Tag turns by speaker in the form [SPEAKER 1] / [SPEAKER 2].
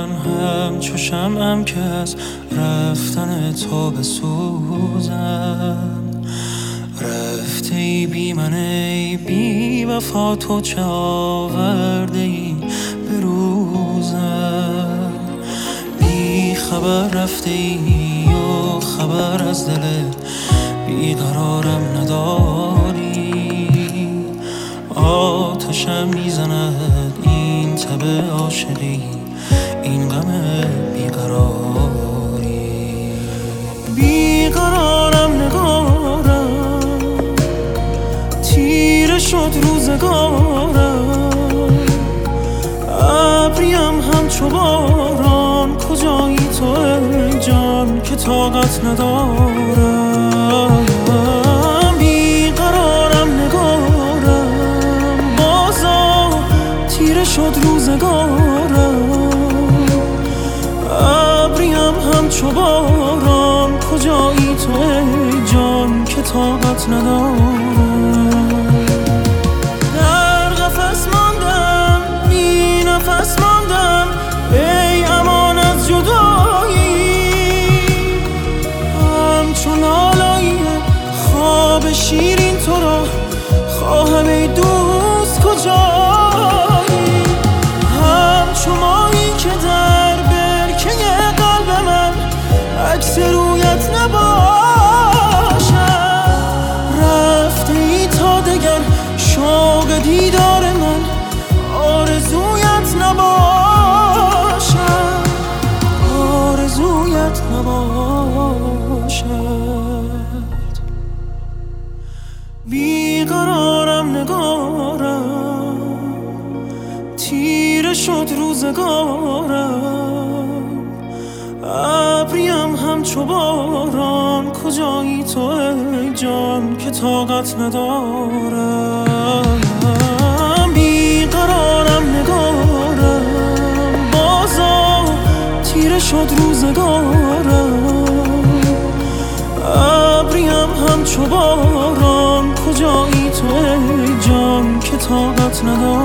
[SPEAKER 1] من همچو شمعم که از رفتن تو بسوزم. رفته ای بی من ای بی وفا، تو چه آورده ای به روزم. بی خبر رفته ای و خبر از دل بیقرارم نداری. آتشم میزند این تب عاشقی، این غم بیقراری. بیقرارم نگارم، تیره شد روزگارم. ابریم همچو باران، کجایی تو ای جان که طاقت ندارم. بیقرارم نگارم، بازا تیره شد روزگارم. ابریم همچو باران، کجایی تو ای جان که طاقت ندارم. در قفس ماندم، بی نفس ماندم، ای امان از جدایی. همچون لالایی خواب شیرین تو را خواهم ای دوست کجایی. همچو ماهی که در برکه قلب من عکس رویت نباشد. رفته ای تا دگر شوق دیدار من آرزویت نباشد، آرزویت نباشد. بیقرارم نگارم، تیره شد روزگارم. ابریم همچو باران، کجایی تو ای جان که طاقت ندارم. بیقرارم نگارم، بازا تیره شد روزگارم. ابریم همچو باران، کجایی تو ای جان که طاقت ندارم.